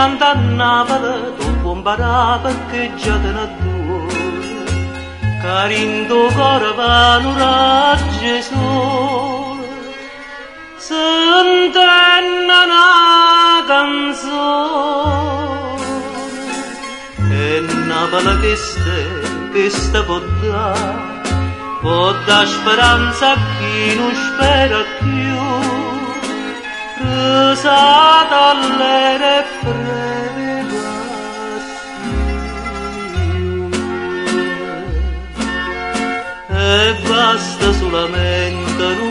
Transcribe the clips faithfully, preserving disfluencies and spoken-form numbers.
canta a Napoli, dopo imparare perché già te ne due, carindo cuore va un raggio sole, sentendo una canzone, e Napoli che sta, che sta può dare, può dare speranza a chi non spera più, risata alle breve e basta solamente un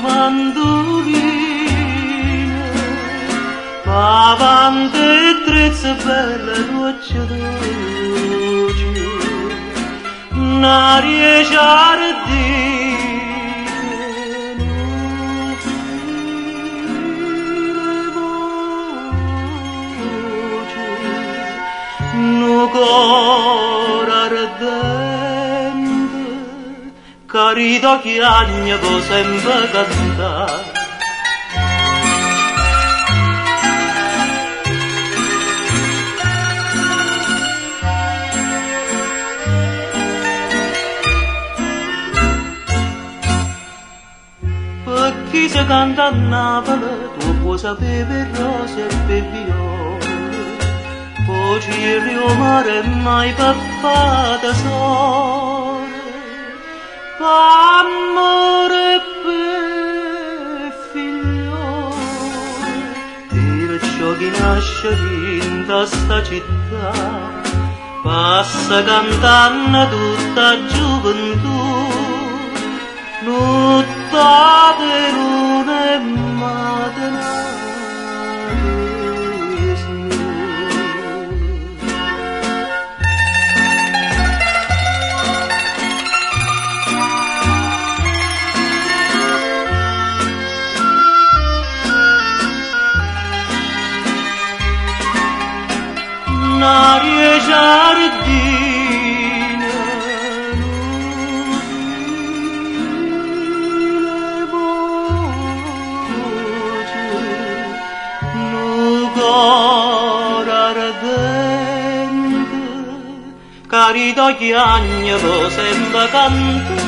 mandolino, ma avanti e trezze belle rocce dolci, non riesce a dire nu cor ardente, carito chiagna può sempre cantare. Per chi si canta a Napoli, tu puoi sapere rose e viole, poi il mare mai papata sole, amore per figlioli, per ciò che nasce in questa città, passa cantando tutta gioventù, nutta per una madre. N'aria giardina, le voci, nu cor ardente, carito chiagna può sempre cantare.